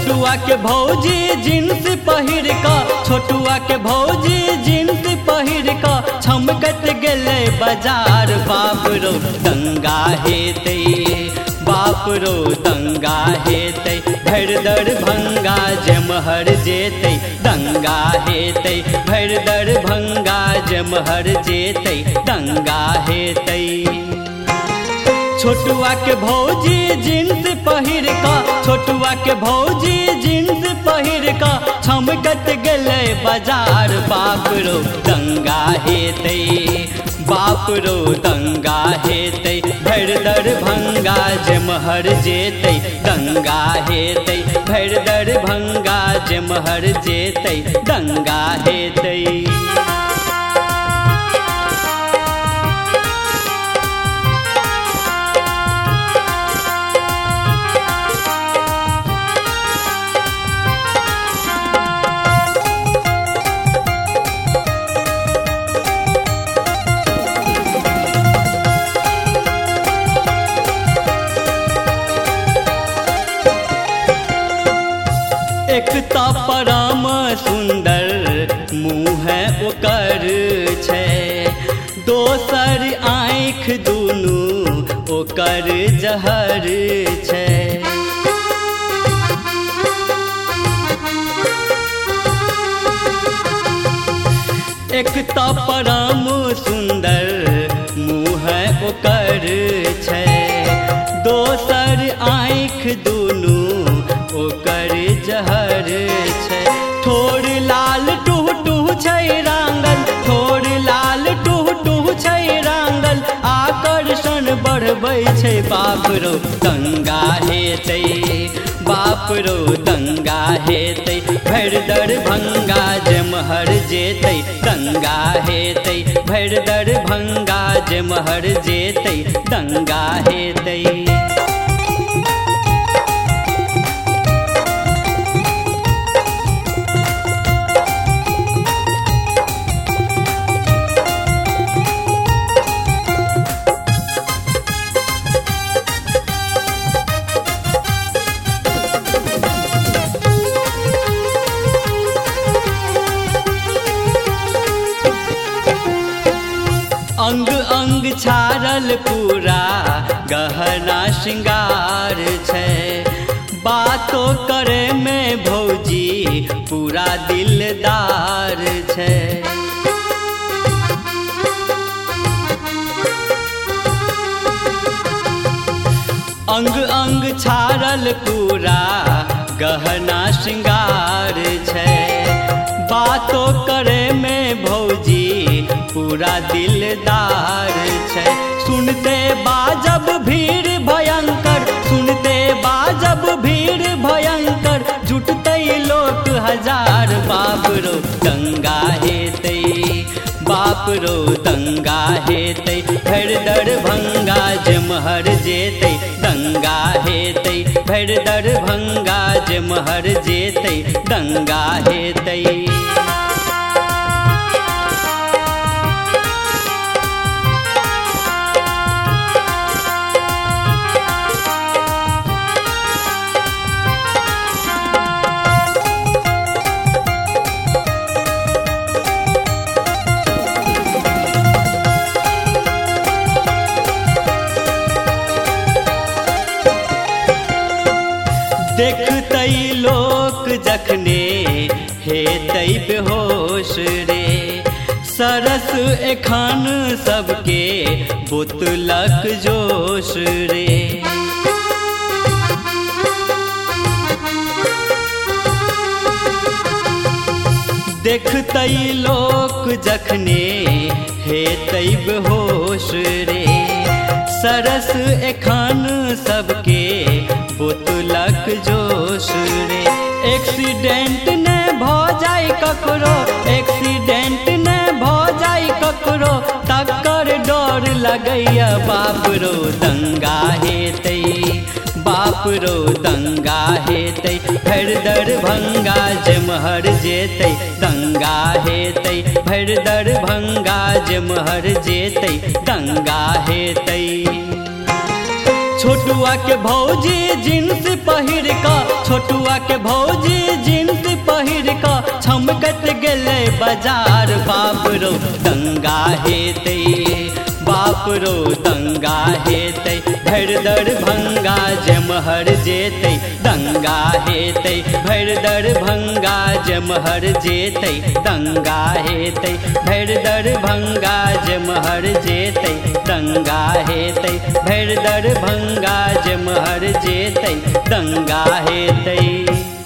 छोटुआ के भौजी जींस पहिर का, छोटुआ के भौजी जींस पहिर का छमकत गेले बाजार। बाप रो दंगा हेते, बाप रो दंगा हेते, भर दरभंगा जमहर जेते दंगा हेते, भर दरभंगा जमहर जेते दंगा हेते। छोटुआ के भौजी जींस पहिर का, छोटुआ के भौजी जींस पहिर का छमकत गेले बाजार। बाप रो दंगा हेते, बाप रो दंगा हेते, भर दरभंगा जमहर जेते दंगा हेते, भर दरभंगा जमहर जेते दंगा हेते। एकता परम सुंदर मुँह ओकर छै, दोसर आँखि दुनू ओकर जहर छै। एकता परम सुंदर मुँह ओकर छै, दोसर आँखि दुनू ओकर जहर छै। ठोर लाल टूह टूह छै रांगल, ठोर लाल टूह टूह छै रांगल, आकर्षण बढ़बै छै। बाप रो दंगा हेते, बाप रो दंगा हेते, भर दरभंगा जमहर जेते दंगा हेते, भर दरभंगा जमहर जेते दंगा हेते। अंग अंग छारल पूरा गहना श्रृंगार छै, बातो करे में भौजी पूरा दिलदार छै। अंग अंग छारल पूरा गहना श्रृंगार छै, बातो करे में भौजी पूरा दिलदार छै। सुनते बाजब भीड़ भयंकर, सुनते बाजब भीड़ भयंकर, जुटते लोक हजार। बाप रो दंगा हेते, बाप रो दंगा हेते, भर दरभंगा जमहर जेते दंगा हेते, भर दरभंगा जमहर जेते दंगा हेते। देखते लोक जखने हेते बेहोश रे, सरस एखन सबके बोतलक जोश रे। देखते लोक जखने हेते बेहोश रे, सरस एखन सबके बोतलक जोश रे। एक्सीडेंट ने भ जाय ककरो, एक्सीडेंट ने भ जाय ककरो, तकर डर लगैया। बाप रो दंगा हेते, बाप रो दंगा हेते, भर दरभंगा जमहर जेते दंगा हेते, भर दरभंगा जमहर जेते दंगा हेते। छोटुआ के भौजी जींस पहिर का, छोटुआ के भौजी जींस पहिर का छमकत गेले बाजार। बाप रो दंगा हेते, बाप रो दंगा हेते, भर दरभंगा जमहर जेते, दंगा हेते, भर दरभंगा जमहर जेते, दंगा हेते, भर दरभंगा जमहर जेते, दंगा हेते, भर दरभंगा जमहर जेते, दंगा हेते।